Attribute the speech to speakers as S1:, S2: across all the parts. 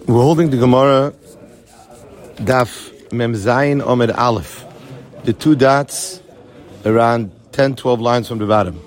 S1: We're holding the Gemara Daf Mem Zayin Omed Aleph, the two dots around 10-12 lines from the bottom.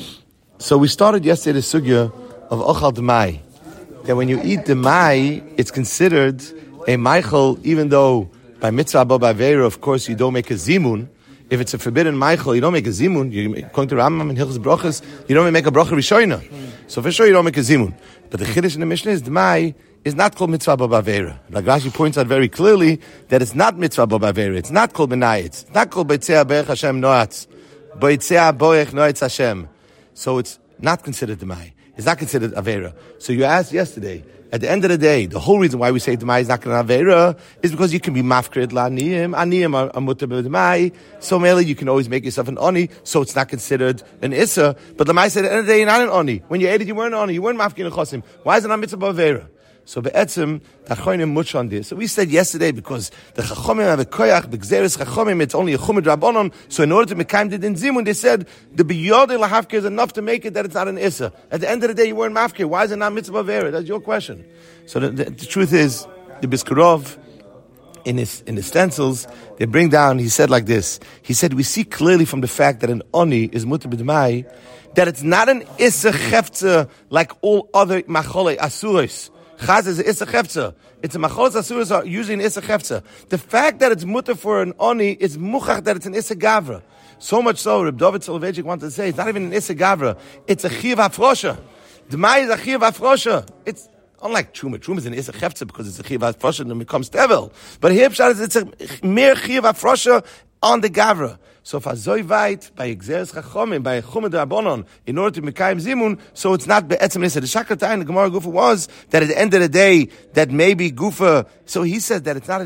S1: So we started yesterday the sugya of Ochal D'mai, that when you eat D'mai, it's considered a Meichel, even though by Mitzvah Bo Ba'Veira, of course, you don't make a Zimun. If it's a forbidden Meichel, you don't make a Zimun. According to Rambam and Hilchos Brachos, you don't make a Bracha Rishoina. So for sure you don't make a Zimun. But the Chiddush in the Mishnah is D'mai is not called Mitzvah Bo Ba'Veira. Like Rashi points out very clearly that it's not Mitzvah Bo Ba'Veira. It's not called Benayitz. It's not called Beitzea Berech Hashem Noatz. Beitzea Boech Noatz Hashem. So it's not considered D'mai. It's not considered Aveira. So you asked yesterday, at the end of the day, the whole reason why we say D'mai is not considered Aveira is because you can be mafkrid la'aniyim. Aniyim are mutter b'D'mai. So mainly you can always make yourself an oni, so it's not considered an issa. But L'mai said at the end of the day, you're not an oni. When you ate it, you weren't an oni. You weren't mafkid chosim. Why is it not mitzvah b'Aveira? So be'etzim, the Chachamim much on this. So we said yesterday, because the Chachamim have a koyach, b'gzeres Chachamim, it's only a chumid rabbanon. So in order to mekayim the din zimun, they said the biyodei lahafkir is enough to make it that it's not an issa. At the end of the day, you weren't mafkir. Why is it not mitzvah vera? That's your question. So the truth is, the Biskarov, in the stencils, they bring down, he said like this. He said, we see clearly from the fact that an oni is mutter b'dmai, that it's not an issa chefza like all other macholei asuros. Chaz is issa chefza. It's a macholas asuros are usually an issa chefza. The fact that it's mutter for an oni is muchach that it's an issa gavra. So much so, Reb David Soloveitchik wanted to say, it's not even an issa gavra. It's a chiv hafrosha. D'mai is a chiv hafrosha. It's unlike truma. Truma is an issa chefza because it's a chiv hafrosha and it becomes tevel. But here pshat is it's a mere chiv hafrosha on the gavra. So if Azoy Vait by Gzeres Chachamim by Chumad Rabbanon in order to Mekayim Zimun, so it's not be'etzem nisa. The Shakratay in the Gemara Gufa was that at the end of the day that maybe Gufa. So he said that it's not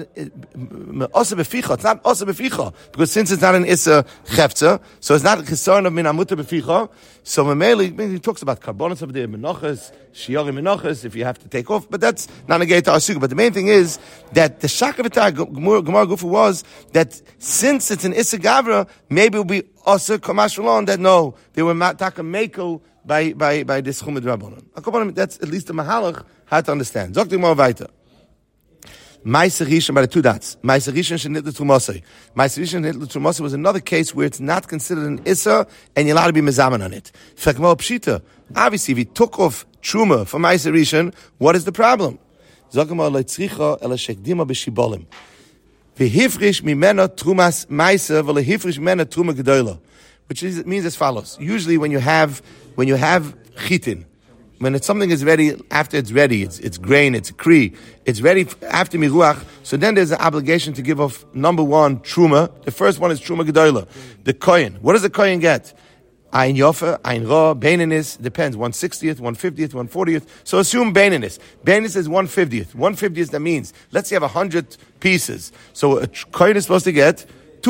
S1: Osa Beficha. It's not Osa Beficha because since it's not an Issa Chefza, so it's not a Chisaron of Min Amuta Beficha. So Mameli he talks about carbonates of the Menachas, Shiori Menachas if you have to take off, but that's not negated to Asuga. But the main thing is that the Shakratay Gemara Gufa was that since it's an Issa Gavra, maybe it will be also Kamashulon that no, they were Mataka Mekel by this Chumad Rabbanon. That's at least the Mahalach had to understand. Zok more weiter. Meiser Rishon by the two dots. Meiser Rishon Shenitlu Trumosei. Meiser Rishon Shenitlu Trumosei was another case where it's not considered an Issa and you're allowed to be mezaman on it. Fekmo Pshita. Obviously, if he took off Truma from Meiser Rishon, what is the problem? Zok more Leitzricha Ela Shekdima B'Shibolim. V'hifrish mimena trumas meiser v'lehifrish mimena truma gedola, which means as follows. Usually, when you have chitin, when something is ready, after it's ready, it's grain, it's kri, it's ready after miruach. So then there's an obligation to give off number one truma. The first one is truma gedola, the kohen. What does the kohen get? Ein yofa, ein ra, baininess, depends, 1/60th, 1/50th, 1/40th. So assume baininess. Baininess is 1/50th. 1/50th, that means, let's say you have 100 pieces. So a coin is supposed to get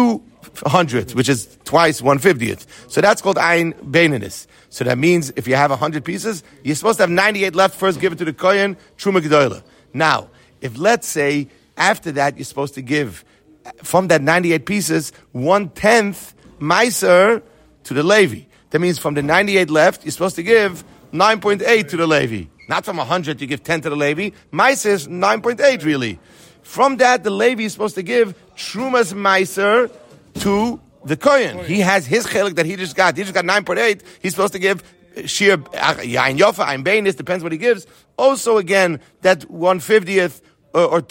S1: 200, which is twice 1/50th. So that's called ein baininess. So that means if you have 100 pieces, you're supposed to have 98 left, first give it to the kohen, truma gedola. Now, if let's say, after that, you're supposed to give, from that 98 pieces, 1/10 meiser to the Levi. That means from the 98 left, you're supposed to give 9.8 to the Levi. Not from 100, you give 10 to the Levi. Meiser is 9.8, really. From that, the Levi is supposed to give Trumas Meiser to the Kohen. He has his chelik that he just got. He just got 9.8. He's supposed to give Shir, Yain Yofa, Yain Bainis, depends what he gives. Also, again, that 1/50th or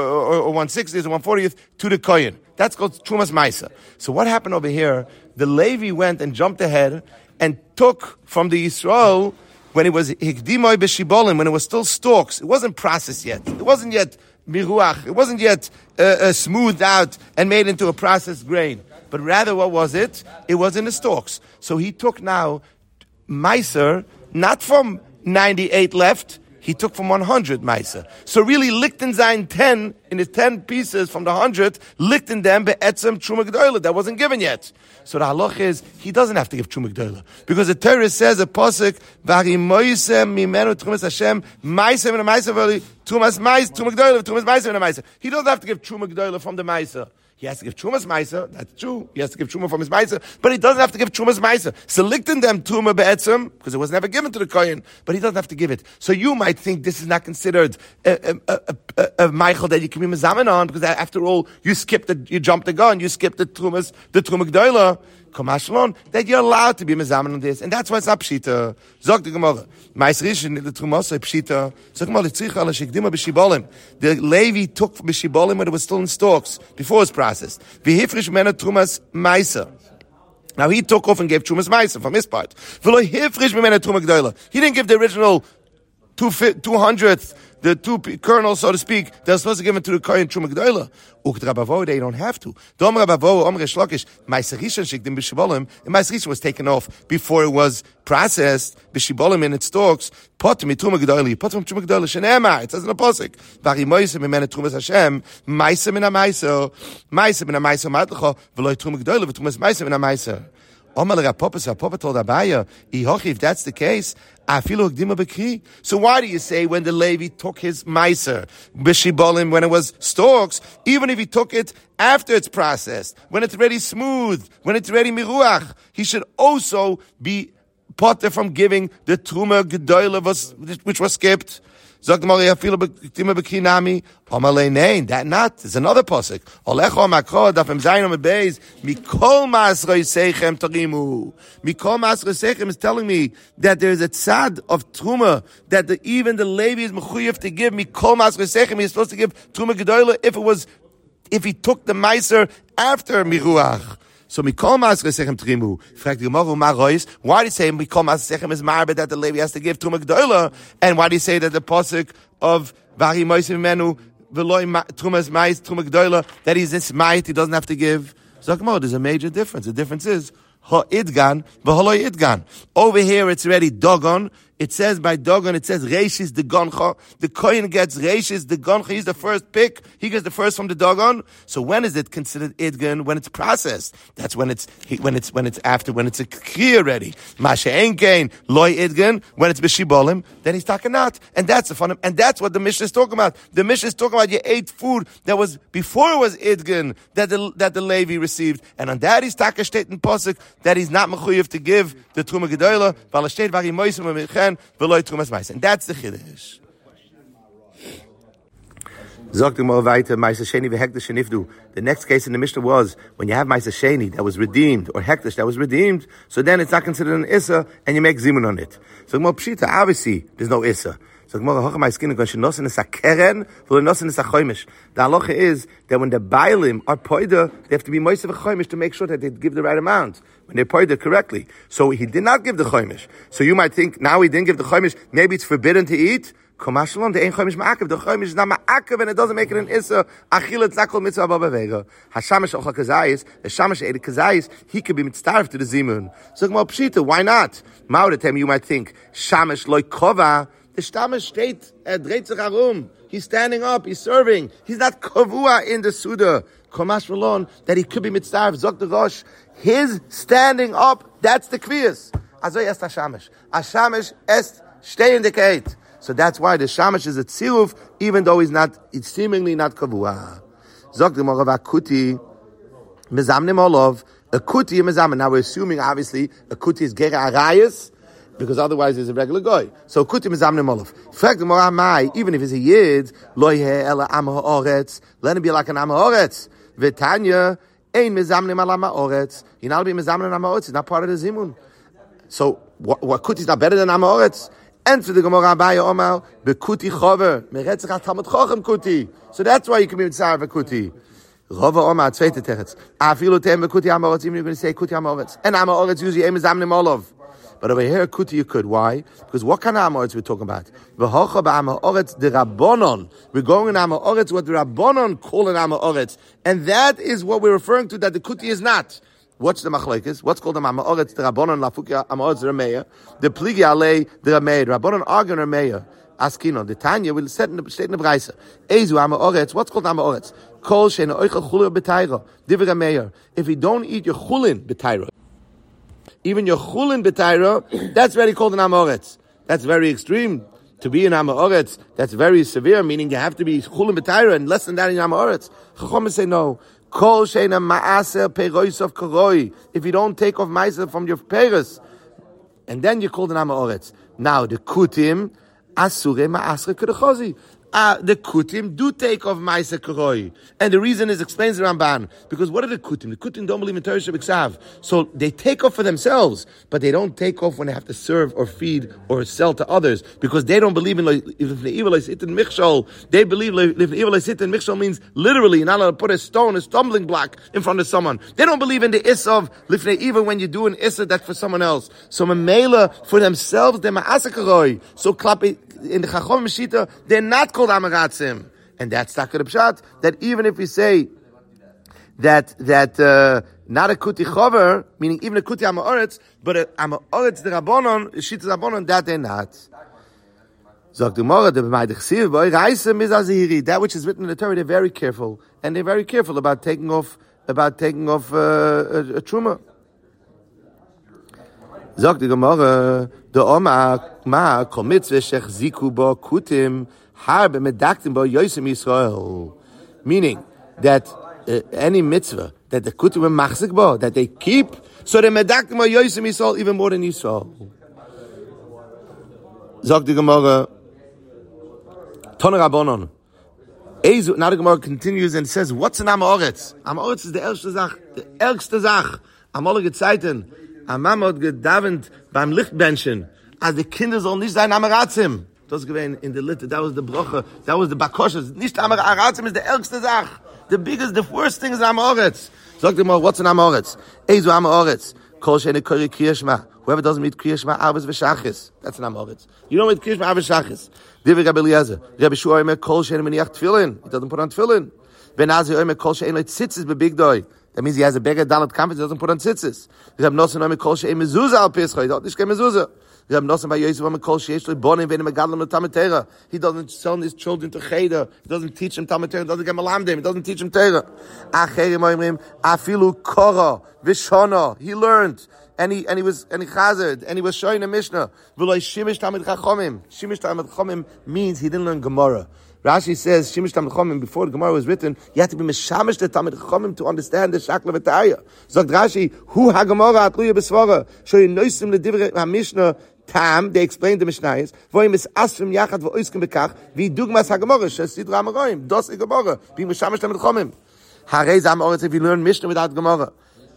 S1: 1/60th or 1/40th to the Kohen. That's called Trumas Meiser. So what happened over here? The Levi went and jumped ahead and took from the Yisrael when it was Hikdimoy B'Shibolim, when it was still stalks. It wasn't processed yet. It wasn't yet miruach. It wasn't yet smoothed out and made into a processed grain. But rather, what was it? It was in the stalks. So he took now Meiser, not from 98 left, he took from 100 Meiser. So really, Lichtenstein 10, in his 10 pieces from the 100, Lichten them be'etzem Truma Gedola. That wasn't given yet. So the halach is, he doesn't have to give Truma Gedola. Because the Torah says, a posuk, V'ari moisem mimenu Trumas Hashem, Meiser v'na Meiser v'li, Trumas Gedola, Trumas Meiser v'na Meiser. He doesn't have to give Truma Gedola from the Meiser. He has to give Trumas Meiser. That's true. He has to give Truma from his Meiser. But he doesn't have to give Trumas Meiser. Selecting them Truma Be'etzim, because it was never given to the Kohen, but he doesn't have to give it. So you might think this is not considered a Michael that you can be Mezamen on, because after all, you jumped the gun, you skipped the Truma G'dola. That you're allowed to be mezamen on this, and that's why it's not pshita. Zog the Gemara, Ma'is Rishon the Trumos pshita. Zog Gemara tzricha ala shekdima b'shibolim. The Levi took b'shibolim when it was still in stalks before it was processed. V'hifrish mena trumas ma'isa. Now he took off and gave trumas ma'isa from his part. V'lo hifrish mena truma g'dola. He didn't give the original 200th. The two kernels, so to speak, they're supposed to give it to the Kohen Truma G'dola. They don't have to. Dom Rabavo, Omre Shlokish, Ma'aser Rishon shekdim b'shibolim, and Ma'aser Rishon was taken off before it was processed, b'shibolim in its stalks, potem Truma G'dola, potem Truma G'dola, shene'ema, it says in the Pasuk, V'ari Moisem imene Trumas Hashem, Ma'aser min ha'maiser, Ma'aser min ha'maiser matlecha, v'loi Truma G'dola, v'Trumas Ma'aser min ha'maiser. Papa told Abaya, if that's the case, so why do you say when the Levi took his meiser, b'shibolim, when it was stalks, even if he took it after it's processed, when it's ready smooth, when it's ready miruach, he should also be potter from giving the Truma G'dola which was skipped? That not. There's another pasuk. Mikol Masrei is telling me that there's a tzad of Truma that even the Levi is mechuyev to give. Mikol Masrei he's supposed to give Truma G'dola if he took the meiser after miruach. So Mikol Masrei Sechem Trimu. Fragt the Gemara, why do you say Mikol Masrei Sechem is marbe that the Levi has to give Truma G'dola? And why do you say that the pasuk of Vari Moisim Menu V'loi Trumas Mais Truma G'dola that he's this might he doesn't have to give? So there's a major difference. The difference is Ha-idgan v'haloi idgan. Over here it's already dogon. It says by dogon, it says reishis the goncha. The kohen gets reishis the goncha. He's the first pick. He gets the first from the dogon. So when is it considered idgan? When it's processed. That's when it's after, when it's a kri already. Masha enkein loy idgan. When it's b'shibolim, then he's takanat. And that's the fun. And that's what the Mishnah is talking about. The Mishnah is talking about you ate food that was before it was idgan that the Levi received. And on that he's takashtet in pasuk that he's not mechuyev to give the Truma G'dola. V'alashtet vari moisim v'michem. And that's the chiddush. The next case in the Mishnah was when you have Ma'aser Sheni that was redeemed or hekdesh that was redeemed, so then it's not considered an issa and you make zimun on it. So more pshita, obviously there's no issa. So the halacha is that when the bailim are poida, they have to be moisav chomish to make sure that they give the right amount when they poida correctly. So he did not give the chomish. So you might think now he didn't give the chomish. Maybe it's forbidden to eat. Komashalon, the ein chomish ma'akev. The chomish is not ma'akev, and it doesn't make it an issa. Achila tzakol mitzvah b'avega. Hashamash ochla kazayis. The shamash ate kazayis. He could be mitzaref to the zimun. So pshita, why not? Ma'odatem, you might think shamash loy kova. The Shamash steht, dreht sich herum. He's standing up, he's serving. He's not kavua in the Suda. Komash Malon, that he could be mitzvah, Zok the Rosh. His standing up, that's the kviyas. Also est Hashamash. Hashamash est stehen dekeit. So that's why the Shamash is a tziruf, even though he's seemingly not kavua. Zok the Morav Akuti, mezamnim olov, Akuti mezamnim. Now we're assuming, obviously, Akuti is gera arayas, because otherwise he's a regular guy. So kutim is amne molov. Fact the moramai, even if he's a yid, loy he ela am haaretz, let him be like an am haaretz. V'tanya ein mezamne al am haaretz. He not be mezamne am haaretz. He's not part of the zimun. So what kuti is not better than am haaretz? Enter the Gemara Abaya Omar bekuti chover meretzach talmud chochem kuti. So that's why you can be mitzvah kuti. Rova Omar zweite teretz. Afilu tem bekuti am haaretz. Even you're going to say kuti am haaretz. And am haaretz usually ein mezamne molov. But over here, kuti you could. Why? Because what kind of amoretz we're talking about? V'hocha ba'amoretz the rabbonon. We're going in amoretz what the rabbonon call an amoretz, and that is what we're referring to. That the kuti is not. What's the machlekes? What's called the amoretz the rabbonon lafuki amoretz the rameya. The pligi alei the rameya. The rabbonon argon rameya. Askino the Tanya will set in the state in the brayse. Ezu amoretz. What's called amoretz? Kol sheina oichel chulin b'tayra. Divrei rameya. If you don't eat your chulin b'tayra. Even your chulin b'tayra, that's very called an amoretz. That's very extreme. To be an amoretz, that's very severe, meaning you have to be chulin b'tayra, and less than that in amoretz. Chacham say no. Kol sheina ma'aser peiros of karoi. If you don't take off ma'aser from your peiros, and then you call the Am Haaretz. Now the Kutim, asure ma'aser kerechozi. The Kutim do take off Ma'aser Karoi. And the reason is, explains the Ramban, because what are the Kutim? The Kutim don't believe in Torah Shebiksav. So they take off for themselves, but they don't take off when they have to serve or feed or sell to others, because they don't believe in Lifnei Iva Leisitin Michshol. They believe Lifnei Iva Leisitin Michshol means literally, you're not allowed to put a stone, a stumbling block in front of someone. They don't believe in the Issa of Lifnei Iva when you do an Issa that's for someone else. So Mamela, for themselves, they're Ma'aser Karoi. So Klapi, in the Chacham Meshita, they're not called Amaratzim. And that's Takar Pshat, that even if we say that not a Kuti Chover, meaning even a Kuti Am Haaretz, but a Am Haaretz the Rabbanon, Shita Rabbanon, that they're not. That which is written in the Torah, they're very careful. And they're very careful about taking off a Truma. Sagt die Gemara, der Oma ma kol mitzvah shech ziku bo kutim harbe medaktim bo yosem Yisrael. Meaning that any mitzvah that the kutim are machzik bo, that they keep, so they medaktim bo yosem Yisrael even more than Yisrael. Sagt die Gemara, Tona Rabbanon. Now the Gemara continues and says, what's an Am Haaretz? Am Haaretz is the ergste Sach. Am alle Gezeiten. A Mama hat gedavent beim Lichtbenchen, als die Kinder sollen nicht sein Amaratzim. Das gewesen in der Litte, that was the Broche, that was the Bakoshes. Nicht Amaratzim is the ärgste Sach. The worst thing is Am Haaretz. Sagt mal, what's an Am Haaretz? Eizu Am Haaretz. Kol she'ene kori Kriya Shema. Whoever doesn't meet Kriya Shema, Arves v'Shachis. That's an Am Haaretz. You don't meet Kriya Shema, Arves v'Shachis. Divi Rabbi Eliezer. Rabbi Shua omer kol she'ene meniach tefillin. He doesn't put on tefillin. Benazi omer kol she'ene tzitzis bebigdoi. That means he has a beggar dalat confidence, doesn't put on tzitzis. Reb Nosson omer kol she'e mezuzah al Pesach. He doesn't get mezuzah. Reb Nosson by Yosef omer kol she'esh lo bonim ve'enim megadlam l'Talmud Torah. He doesn't send his children to cheder. He doesn't teach them Talmud Torah. He doesn't get malamdim. He doesn't teach them Torah. Acherim omrim afilu kora v'shona. He learned. And he chazered, and he was showing a Mishnah. V'lo shimish Talmid Chachomim. Shimish Talmid Chachomim means he didn't learn Gemara. Rashi says, Shimish Talmid Chachomim, before the Gemara was written, you had to be Meshamish the Talmid Chachomim to understand the Shakla V'Taya. Sagt Rashi, Hu ha-Gemara atluya b'svara, shoy noisim l'divrei ha-Mishnah tam, they explained the Mishnayos, voim es asfim yachad v'oiskim bekach, v'idugmas ha-Gemara, shesidra ha-Meroim, dos ha-Gemara, being Meshamish Talmid Chachomim. Harei zam oretz, if you learn Mishnah without Gemara.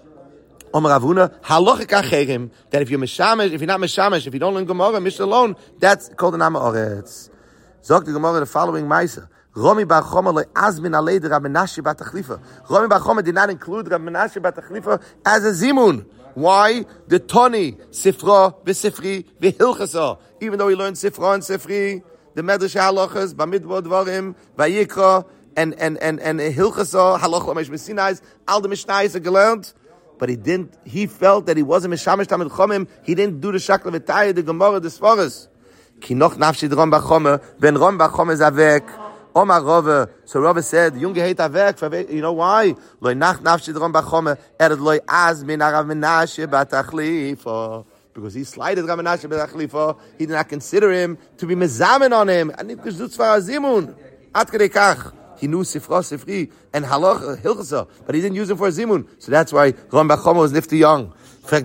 S1: Omer Ravuna, halachic acherim, that if you're not Meshamish, if you don't learn Gemara, Mishnah alone, that's called an Am Haaretz. Sagt die Gemara the following Maisa. Romi Bar Choma lo azmin alei de Rab Menashe bat Achlifa. Romi Bar Choma did not include Rab Menashe bat Achlifa as a zimun. Why? The Toni, Sifra, V'Sifri, V'Hilchasa. Even though he learned Sifra and Sifri, the Medrash HaHalachas, Bamidbar Dvarim, Vayikra, and Hilchasa, Halach Lamesh Messinais, all the Mishnayos are gelernt, but he felt that he wasn't Meshamish Talmid Chomim, he didn't do the Shakla V'Taya, the Gemara, the Svaras. Ki noch nafshi Rom Bachome, ben Rom Bachome is avek. Omar Rove, so Rove said, Junge hate avek, you know why? Loi nach nafshi Rom Bachome, loi az min Rav Menashe bat Achlifa. Because he slighted Rav Menashe bat Achlifa, he did not consider him to be mezamen on him. And it was tzvar zimun. At kedei kach. He knew Sifra, Sifri, and Halach, Hilchasa, but he didn't use him for a zimun. So that's why Rom Bachome was nifty young. So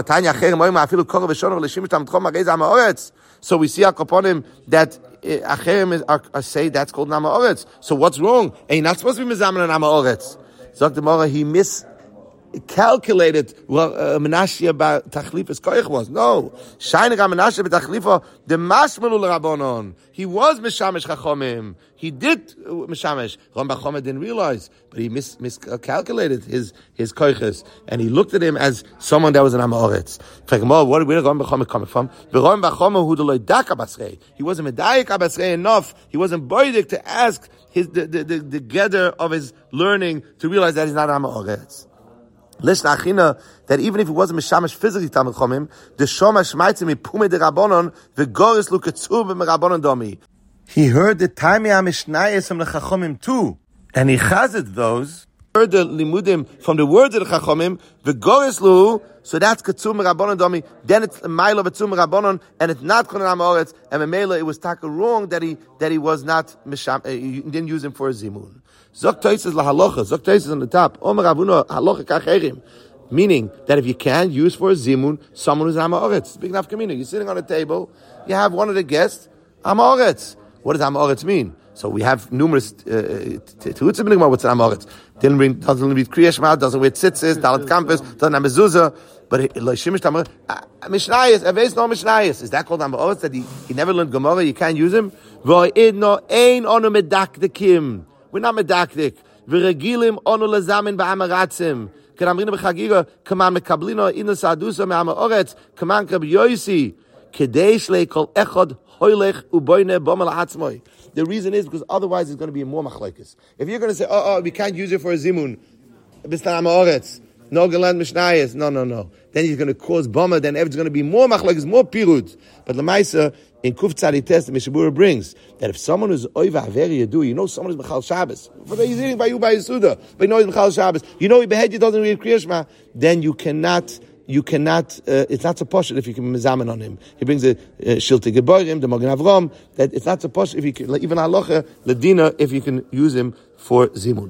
S1: we see upon him that Acherim are say that's called Am Haaretz. So what's wrong? And you're not supposed to be Mezamen on Am Haaretz. So the Gemara, he miscalculated what Menashe about Tachlifa's koich was. No. Shainig Menashe about Tachlifa, the Mashmelu l'Rabbanon. He was Meshamish Chachomim. He did Meshamish. Ram Bachome didn't realize, but he miscalculated his koiches, and he looked at him as someone that was an Am Haaretz. Where did Ram Bachome come from? Ram Bachome who the dak abasrei. He wasn't medayik abasrei enough. He wasn't boidik to ask the gather of his learning to realize that he's not Am Haaretz. That even if he wasn't Meshamish physically Talmid Chomim, the Shomash Maitzim Pume de Rabbanon, the Goris Luketzur b'Merabbanon Domi. He heard the Taimei HaMishnayos from the Chachomim too, and he chazed those heard the limudim from the words of the Chachamim, v'goreslu, so that's Katsum Rabbanon Domi, then it's a mile of Katsum Rabbanon, and it's not Konan Amoretz, and Memela, it was taka wrong that he was not, he didn't use him for a zimun. Zok Toises la halacha, Zok Toises on the top, Omer Avuna halacha kacherim, meaning that if you can use for a zimun, someone who's Amoretz, big enough community, you're sitting on a table, you have one of the guests, Amoretz. What does Amoretz mean? So we have numerous terutzim in the Gemara. What's an Amoretz? Doesn't read Kriya Shema, doesn't wear tzitzis, dalat campus, doesn't have mezuzah. But Shimish Tamar Mishnayos, Aves no Mishnayos. Is that called Amoretz that he never learned Gemara? You can't use him. V'oidno ein onu medakdekim. We're not medakdik. V'regilim onu lezamin ba'amaratzim. K'ramrina b'chagira kaman mekablino inu sadusa me'amoretz kaman kab yoisi kedeish leikol echad. The reason is because otherwise it's going to be more machlekes. If you're going to say, we can't use it for a zimun, no galant mishnayos, no, then he's going to cause bama, then it's going to be more machlekes, more pirut. But Lamaisa, in Kuf Tzadites, the Mishabura brings that if someone who's oiva averi yadu, you know someone is Mechal Shabbos, he's eating by you by Yisuda, but you know he's Mechal Shabbos, you know he behead you doesn't read Kriya Shema, then you cannot, it's not so posh if you can mezamen on him. He brings a Shilti Geborim, the Magen Avram, that it's not so posh if you can, even halacha, ledina, if you can use him for zimun.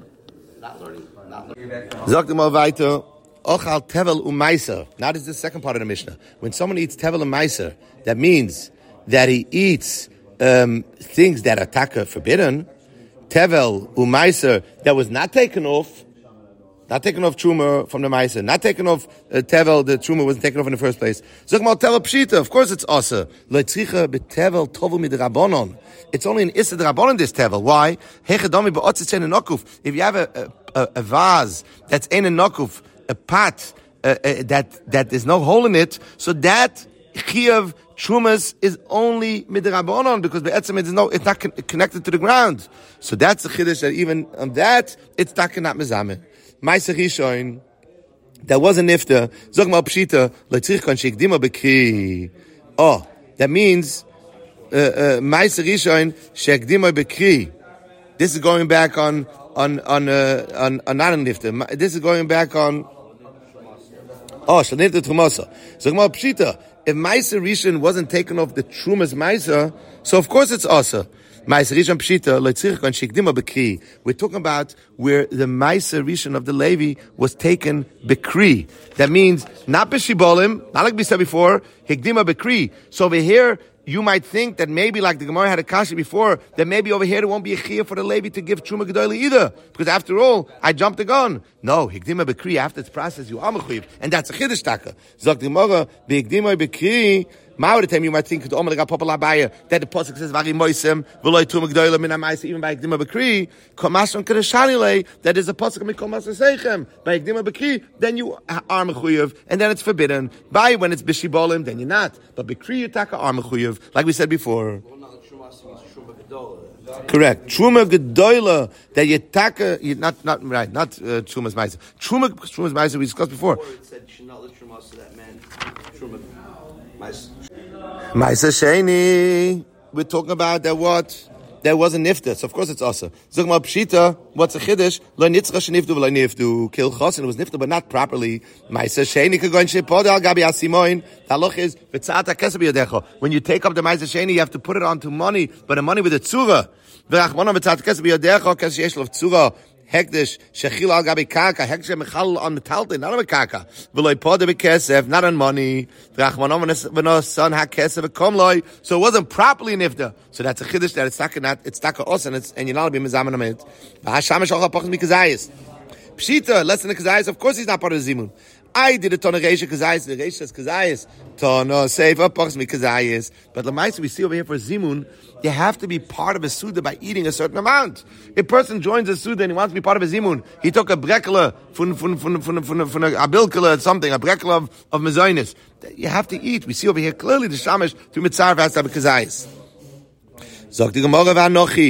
S1: Zok dem weiter, ochal tevel umaiser. Now this is the second part of the Mishnah. When someone eats tevel umaiser, that means that he eats things that are taka forbidden. Tevel umaiser that was not taken off truma from the meiser, not taken off tevel. The truma wasn't taken off in the first place. Zok mal tevel pshita. Of course, it's asa. Leitzricha betevel tovu midrabanon. It's only an issa drabanon this tevel. Why? Hechadami beotzitzein enokuf. If you have a vase that's in a nokuf, a pot that there's no hole in it, so that chiyav trumas is only midrabanon because be'etzem it's not connected to the ground. So that's the chiddush that even on that it's not mezamen. Ma'aser Rishon, that was a nifta. Zog mal pshita letzrich kon shekdima bekri. Oh, that means Ma'aser Rishon shekdima bekri. This is going back on not a nifta. This is going back on shanifta trumasa. Zog mal pshita. If Ma'aser Rishon wasn't taken off the trumas Ma'aser, so of course it's asa. Ma'aser Rishon pshita leitzirich kon shekdima bekri. We're talking about where the Ma'aser Rishon of the Levi was taken bekri. That means not b'shibolim, not like we said before, hekdima bekri. So over here, you might think that maybe like the Gemara had a kasha before, that maybe over here there won't be a chiyah for the Levi to give truma gedola either. Because after all, I jumped the gun. No, hekdima bekri, after it's processed, you are mechuyev. And that's a chiddush taka. Zok the Gemara, b'hekdima bekri, time you might think that the pasuk says vari moisem v'loy truma gedola min ha'ma'aser even by hekdima bekri komashon kadeshanile that is a pasuk mikol maser seichem by hekdima bekri then you are mechuyev and then it's forbidden. By when it's b'shibolim then you're not, but bekri you taka are mechuyev like we said before. Correct. Truma gedola that you taka not trumas ma'aser. Trumas ma'aser we discussed before. It said you should not let truma, so that meant truma ma'aser. Ma'aser Sheni, we're talking about that what? That wasn't nifta, so of course it's also. Zog mal pshita, what's a chiddush? Lo nitzcha sheniftu v'lo niftu. Kil chosin, it was nifta, but not properly. Ma'aser Sheni kagoin shepoda al gabi asimoin. The halach is, v'tza'at ha'kesef b'yadecha. When you take up the Ma'aser Sheni, you have to put it onto money, but a money with a tzura. V'rachmona v'tza'at ha'kesef b'yadecha, kes sheyesh lo tzura. Hekdesh shechil al gabi karka, hekdesh mechal on metaltin, not on karka. V'loy poda b'kesef, not on money. V'rachmanom v'no son hakesef v'komloy. So it wasn't properly nifta. So that's a chiddush that it's taka os and you're not be mezamen on it. V'hashamish olcha pachas mikazayis. Pshita, less than the kazayis. Of course he's not part of the zimun. I did a ton of reisha kazayis. The reisha says kazayis. Tono seifa pachas mikazayis. But the ma'aser we see over here for zimun, you have to be part of a suda by eating a certain amount. A person joins a suda and he wants to be part of a zimun. He took a brekele, a bilkele, something, a brekele of mezainis. You have to eat. We see over here clearly the shamash through mitzarv has to have a kazayis. Zok the Gemara v'anochi.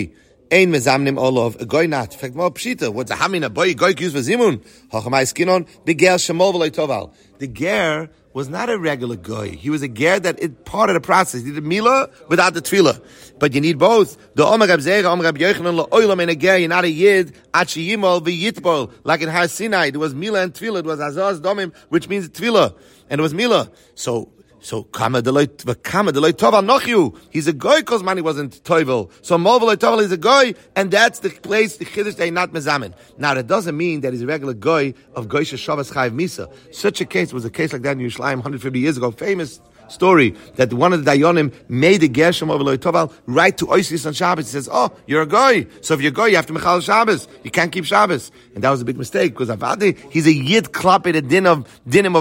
S1: Ein mezamnim olav, a goy not. Fact more pshita. What's a hamin a boy goy used for zimun? Hachamai skinon beger shemol v'loy toval. The ger was not a regular goy. He was a ger that it part of the process. You need a milah without the tefillah. But you need both. The Omer Rab Zera, Omer Rab Yochanan la'olam in a ger. You're not a yid achi yimol v'yitbol. Like in Har Sinai, there was milah and tefillah. It was azaz domim, which means tefillah, and it was milah. So kama deloy toval nochiu. He's a goy because money wasn't tovel. So movel tovel is a goy, and that's the place the chiddush they not mezamin. Now that doesn't mean that he's a regular goy of goy sheshavas chayiv misa. Such a case was a case like that in Yerushalayim 150 years ago. Famous story that one of the dayonim made a gershom of Eloi Toval right to Oisis on Shabbos. He says, "Oh, you're a goy, so if you're a goy, you have to mechal Shabbos. You can't keep Shabbos." And that was a big mistake because Avadi, he's a yid klap at a dinim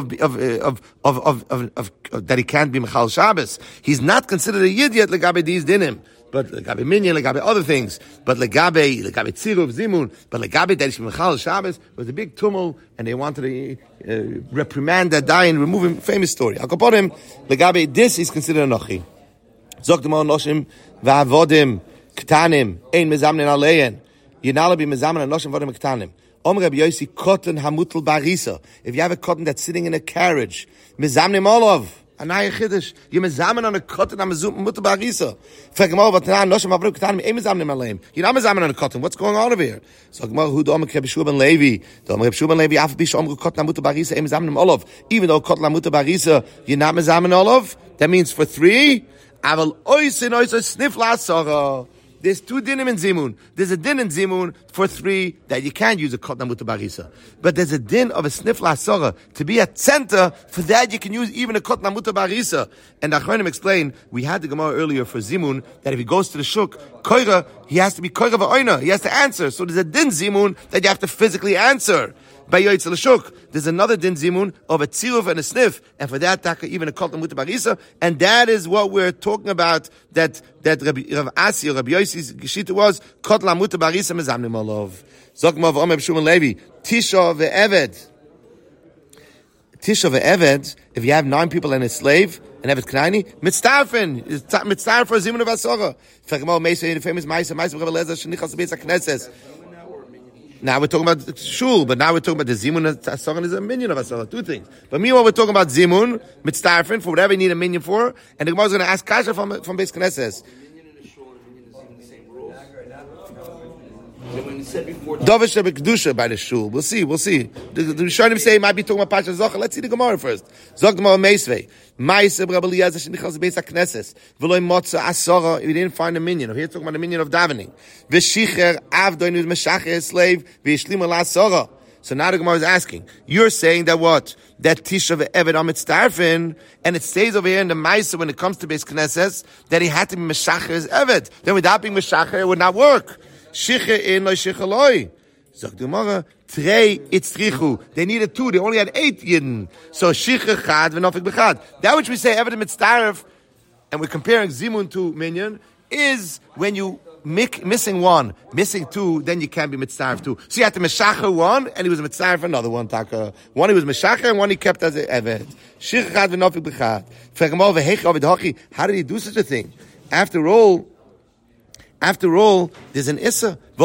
S1: of that he can't be mechal Shabbos. He's not considered a yid yet legabe these dinim. But legabe minyan, legabe other things, but legabe tziruv zimun, but legabe that he should mechal Shabbos was a big tumult, and they wanted to reprimand that guy and remove him. Famous story. Akapodim legabe this is considered a nochi. Zok demon noshim va'avodim ktanim ein mezamnin alein. You're not allowed to be mezamnin noshim va'avodim ktanim. Om Rabbi Yossi cotton hamutel barisa. If you have a cotton that's sitting in a carriage, mezamnim olav. Anaya chiddush. You mezamen on a cotton. I'm mutal barisa. Fekemol v'tanan noshim v'avodim ktanim ein mezamnim alein. You're not mezamen on a cotton. What's going on over here? So Gemara hu dom Reb Shua ben Levi. Dom Reb Shua ben Levi af bish omru cotton mutal barisa ein mezamnim olav. Even though cotton mutal barisa, you're not mezamen olav. That means for 3. Aval oisin sniff la sorrow. There's 2 dinim in zimun. There's a din in zimun for 3 that you can't use a kotna muta barisa. But there's a din of a snif lasora to be a center. For that you can use even a kotna muta barisa. And the Achronim explain, we had the Gemara earlier for zimun, that if he goes to the shuk, koira, he has to be koira va'oina. He has to answer. So there's a din zimun that you have to physically answer. By Yoitz L'Shuk, there's another din zimun of a tziruf and a sniff, and for that even a kotna muta barisa, and that is what we're talking about. That Rav Asi or Rabbi Yossi's geshita was kotla muta barisa mezamnim olav. Zokma of Omer Shuman Levi Tisha ve'eved. Tisha ve'eved. If you have 9 people and a slave, an eved knaini, mitztarfen, mitztarfen for zimun of asora. Fekemol Meisei, the famous Meisei Rabbi Lezer shenichas beis hakneses. Now we're talking about shul, but now we're talking about the zimun. Asaran is a minion of asara. 2 things. But meanwhile, we're talking about zimun, mitztarfen, for whatever you need a minion for, and the Gemara is going to ask kasha from Beis Knesses. Dovish Kedusha by the shul. We'll see. The Rishonim say it might be talking about Pasha Zocha. Let's see the Gemara first. Zok Gemara Meisvei. Ma'aseh Rabbi Eliezer shenichas beis hakneses. V'lo motza asara. If you didn't find a minion. Here talking about a minion of davening. V'shicher avdoin with meshacher slave. V'yishlim la asara. So now the Gemara is asking. You're saying that what? That Tisha ve'eved amit starfin, and it says over here in the Ma'aseh when it comes to Beis Knesses that he had to be meshacher his eved. Then without being meshacher, it would not work. Shiche in loy shiche loy. Zok the Gemara, trei itzrichu. They needed 2. They only had 8 yidden. So shiche chad v'nofik b'chad. That which we say evident mitzdaref, and we're comparing zimun to minyan, is when you missing 1, missing 2, then you can't be mitzdaref 2. So you had to meshacher 1, and he was mitzdaref another 1. Taka. 1 he was meshacher, and 1 he kept as an eved. Shiche chad v'nofik b'chad. Fekemol v'heich ovid hochi. How did he do such a thing? After all, there's an issa. If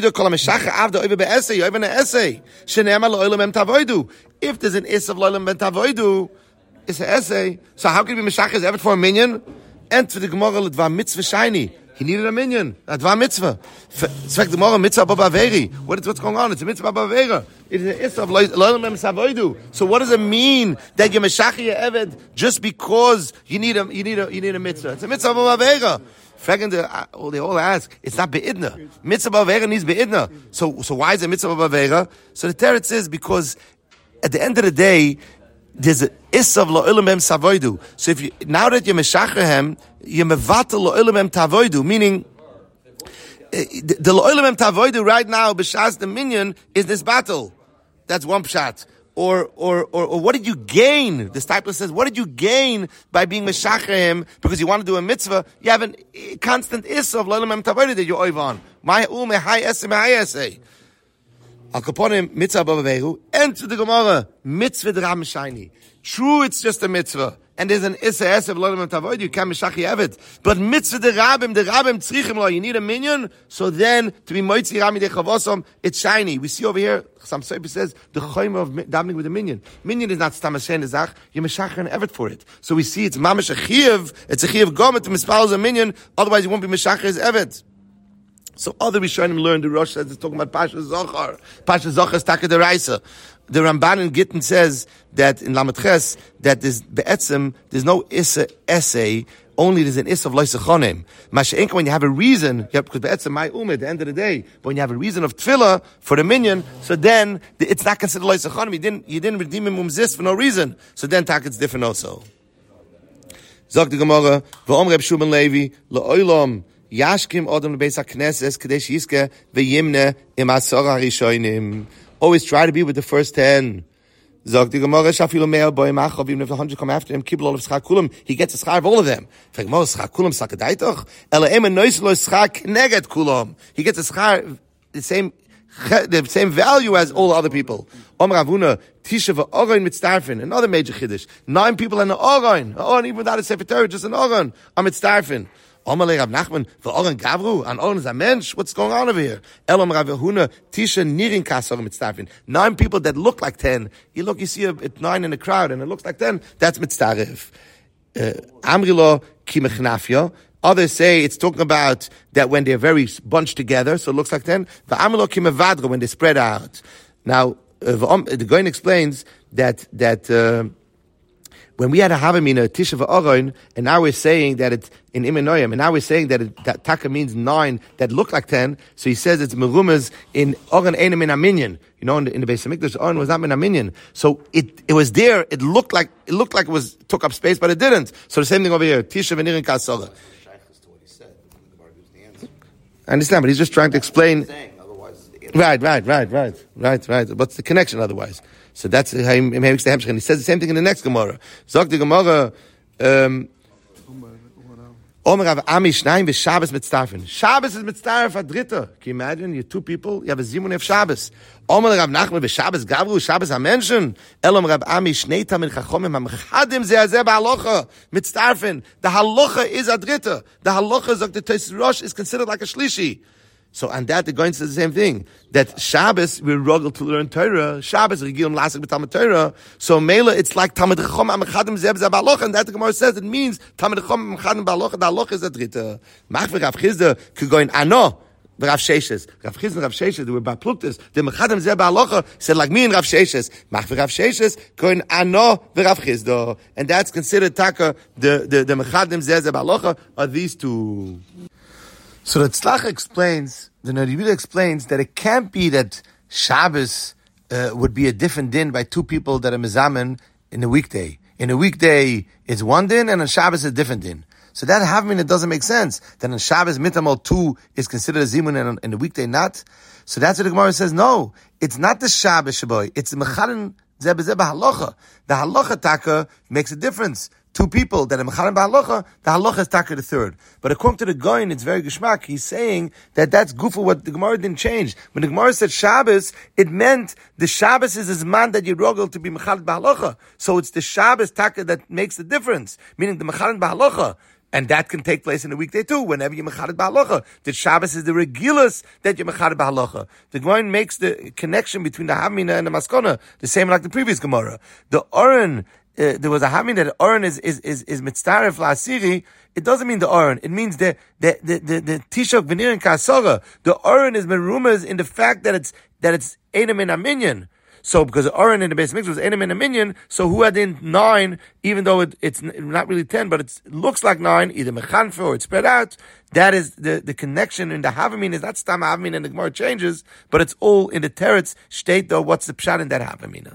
S1: there's an issa of lo'olam ben tavoidu, it's an essay. So how can it be meshachas ever for a minion? And for the Gemara, it was mitzvah shiny. He needed a minion. That was mitzvah. It's the Gemara mitzvah babaveri. What's going on? It's a mitzvah babaveri. It is an issa of lo'olam ben tavoidu. So what does it mean that you meshachas your eved just because you need a mitzvah? It's a mitzvah babaveri. They all ask, it's not be'idna. Mitzvah ba'avera needs be'idna. So why is it mitzvah ba'avera? So the Teretz says, because at the end of the day, there's an issa of lo'olam ben savoidu. So now that you're meshacher you're mevatel lo'olam ben tavoidu, meaning, the lo'olam ben tavoidu right now, b'shas the minyan, is this battle. That's one pshat. Or what did you gain? The disciple says, what did you gain by being meshacher him because you want to do a mitzvah? You have a constant issa of lo'olam ben tavoidu that you're oiv on. Al kaponim mitzvah b'averu. Enter the Gemara mitzvah d'ram shiny. True, it's just a mitzvah, and there's an Issa Esav Lolam Tavoid, you can't Meshachi Evet. But mitzvah the Rabbim tzrichim lo, you need a minyan, so then to be Moitzi Rami de Chavosom, it's shiny. We see over here, Sam Soipi says, the Choyma of davening with a minyan. Minyan is not Stam Hashem Nezach, you Meshachi an Evet for it. So we see it's Mamash a Chiyuv, it's a Chiyuv Gomet to Mispal as a minyan, otherwise you won't be Meshachi as Evet. So other Rishonim learned, the Rosh says, it's talking about Pasha Zohar. Pasha Zohar is Taka Deraisa. The Ramban in Gittin says that in Lamed Ches, that there's Be'etzim, there's no Issa essay, only there's an Issa of Loisachonim. Masha'enka, when you have a reason, because Be'etzim, my Ummah, at the end of the day, when you have a reason of Tefillah for the minyan, so then it's not considered Loisachonim. You didn't redeem him umzis for no reason. So then Taka it's different also. Zog the Gemara, V'om Reb Shimon Levi, La'olam, Yashkim Odom Lebeis HaKnesses, Kadesh Yizke, V'yimne im Asora Rishonim. Always try to be with the first 10. Zog the Gemara, Shafilu Me'el Boi Machav, even if the 100 come after him, Kibbel all of Schar Kulam, he gets a Schar of all of them. Fek Mo, Schar Kulam Sakadaitoch, Ela Ema Nois Lo Schar Kneget Kulam. He gets a Schar, the same value as all other people. Omer Avuna, Tisha V'Oron Mitzdarfin, another major Chiddush. 9 people in the Oron, even without a Sefer Torah, just an Oron, are Mitzdarfin. Omalei Rav Nachman, V'Oron Gavru, an Oron is a mensch, what's going on over here? Elom Rav Yehuna, Tisha Nirin Kasor Mitzdarfin. 9 people that look like 10. You see 9 in the crowd and it looks like 10, that's Mitzdarif. Amrilo Kimechnafyo. Others say it's talking about that when they're very bunched together, so it looks like 10. V'amrilo Kimevadra, when they spread out. Now, the Goyen explains that when we had a Havamina, Tisha V'Oron, and now we're saying that it's in Imenoyim, and now we're saying that Taka means 9 that look like 10, so he says it's Merumas in Oron Einem Min Aminyan. You know, in the Beis HaMikdash, Oron was not Min Aminyan. So it was there, it looked like it was, took up space, but it didn't. So the same thing over here, Tisha V'Nirin Kasora. I understand, but he's just trying to explain. Right. What's the connection otherwise? So that's how he makes the Hemshech. And he says the same thing in the next Gemara. Zog the Gemara, Omer Rav Ami Shnaim v'Shabbos mitzdarfen. Shabbos is mitzdarf a dritter. Can you imagine? You're 2 people, you have a zimun of Shabbos. Omer Rav Nachman v'Shabbos Gavru, Shabbos ha-menschen. Elom Rav Ami Shneita min Chachomim ha-mechadim ze hazeh ba'halocha mitzdarfen. The halocha is a dritter. The halocha, Zog the Tosfos Rosh, is considered like a shlishi. So on that, the Goyen says the same thing. That Shabbos, we're rugged to learn Torah. Shabbos, Regilim Lasik b'Talmud Torah. So Mela, it's like Talmud Chacham Amechadim Zeb Zeb Ba'alocha, and that the Gemara says it means Talmud Chacham Amechadim Ba'alocha. The Alocha is a drita. Mach v'Rav Chizda Kugoyin Ano v'Rav Sheshes. Rav Chizda and Rav Sheshes, they were Ba'pluktas. The Mechadim Zeb Ba'alocha said like me and Rav Sheshes. Mach v'Rav Sheshes Kugoyin Ano v'Rav Chizda, and that's considered Taka. The Mechadim Zeb Ba'alocha are these 2. So the Tzlach explains, the Naribida explains that it can't be that Shabbos would be a different din by 2 people that are mezamen in a weekday. In a weekday, it's 1 din, and on Shabbos, a different din. So that havmin, it doesn't make sense. That on Shabbos, mitamol 2 is considered a zimun, and in the weekday, not. So that's what the Gemara says, no, it's not the Shabbos shaboy, it's the mechalim zeh b'zeh b'halocha. The halacha taka makes a difference. 2 people that are mechalim b'halocha, the halacha is taka the 3rd. But according to the Goyen, it's very geschmack. He's saying that that's gufa what the Gemara didn't change. When the Gemara said Shabbos, it meant the Shabbos is his man that you rogel to be mechalim b'halocha. So it's the Shabbos taka that makes the difference, meaning the mechalim b'halocha. And that can take place in a weekday too, whenever you're mechalim b'halocha. The Shabbos is the regulus that you're mechalim b'halocha. The Gemara makes the connection between the Havmina and the Maskona, the same like the previous Gemara. The Oren, there was a hamin that Oren is mitzdaref la'asiri. It doesn't mean the Oren. It means the tishok v'nir and kasora. The Oren is merumas in the fact that it's einem in a minyan. So because the Oren in the Beis HaMikdash was einem in a minyan, so who had in 9, even though it's not really 10, but it looks like 9, either mechanfer or it's spread out. That is the connection in the Havamin is not stam Havamin and the Gemara changes, but it's all in the Teretz state though. What's the pshat in that Havamina?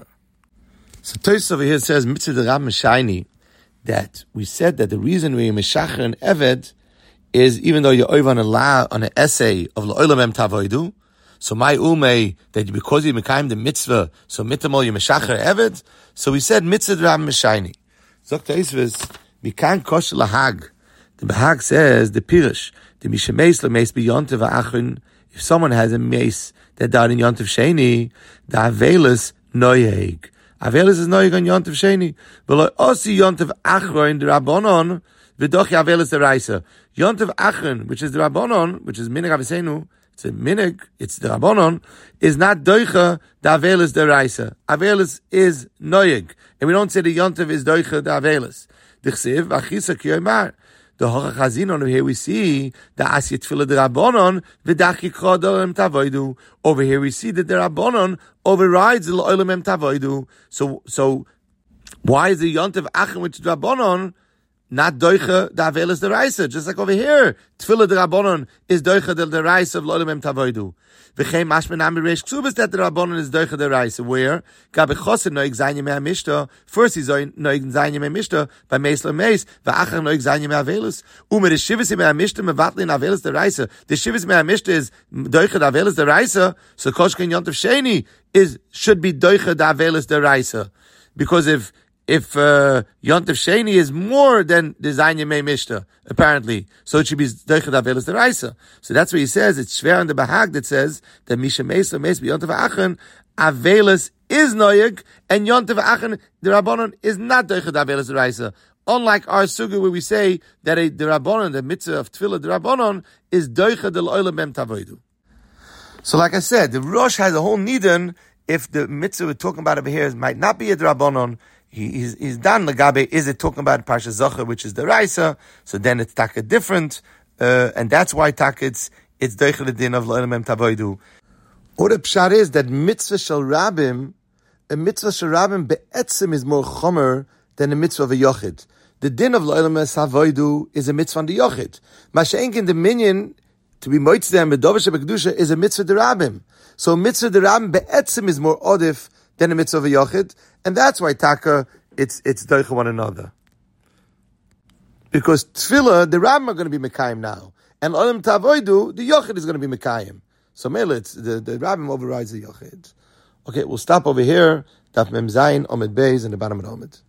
S1: So Tosfos over here says mitzvah the Rab Meshayni that we said that the reason we meshacher an eved is even though you're over on an essay of L'Olam Em Tavoidu, so my umay that because you mekayim the mitzvah, so mitamol you meshacher eved. So we said mitzvah the Rab Meshayni. Zok Tosfos mikan kosh lahag. The Bahag says the Pirush the mishemeis lemeis biyontev ha'achrin. If someone has a mace that died in Yontev Sheni, the Avelis noyeg. Avelis is noig on Yontif Sheni. V'lo osi Yontif Achron the Rabbanon v'dochi Avelis the Raisa. Yontif Achron, which is the Rabbanon, which is Minig Aviseinu, it's a Minig, it's the Rabbanon, is not doicha the Avelis the Raisa. Avelis is noig. And we don't say the Yontif is doicha the Avelis. Dichsiv, Achisa Kiyoymar. The Hochachazin over here we see the Asyat Tefillah the Rabbanon v'dachi Chodol Tavoidu. Over here we see that the Rabbanon overrides the Olam Tavoidu. So why is the Yontiv Achim which is Rabbanon not doicha the Avelis the Raisa? Just like over here, Tefillah the Rabbanon is doicha the Raisa of Olam Tavoidu. V'chein mashman am reish ksubas that the Rabbanon is doicha the Raisa. Where gabe chosin noig zayim me'amishta. First he's noig zayim me'amishta by meis lemeis. V'achar noig zayim me'avelus. Umer the shivas me'amishta mevatlin avelus the Raisa. The shivas me'amishta is doicha the Avelus the Raisa. So koshken yontav sheni should be doicha the Avelus the Raisa, because if Yontav Sheni is more than the Zayim Mei Mishta, apparently, so it should be Deichad Avelis the Raisa. So that's what he says. It's Shver on the Bahag that says that Misha Meis Meis Yontav Achen Avelis is Noyeg, and Yontav Achen the Rabbanon is not Deichad Avelis the Raisa. Unlike our suga where we say that the Rabbanon, the mitzvah of Tefillah, the Rabbanon is Deichad the Olam Mem Tavoidu. So like I said, the Rosh has a whole nidin if the mitzvah we're talking about over here might not be a Rabbanon. He's done Lagabe. Is it talking about Parsha Zocher, which is the Raisa? So then it's taka different, and that's why taka it's Deichel Din of Lo'elam Mem Tavoidu. Or the pshat is that mitzvah shel Rabim, a mitzvah shel Rabim be'etzim is more chomer than a mitzvah of a yochid. The din of Lo'elam Mem Tavoidu is a mitzvah on the yochid. Masha'enkin the minyan to be moitz them bedovish bekedusha is a mitzvah de Rabim. So mitzvah de Rabim be'etzim is more odif than a mitzvah of a yochid, and that's why taka it's doicha one another. Because tefillah, the Rabbim are going to be mekayim now, and olam tavoidu, the yochid is going to be mekayim. So mele, the Rabbim overrides the yochid. Okay, we'll stop over here. Daf Mem Zayin Omed Beis in the bottom of the Omed.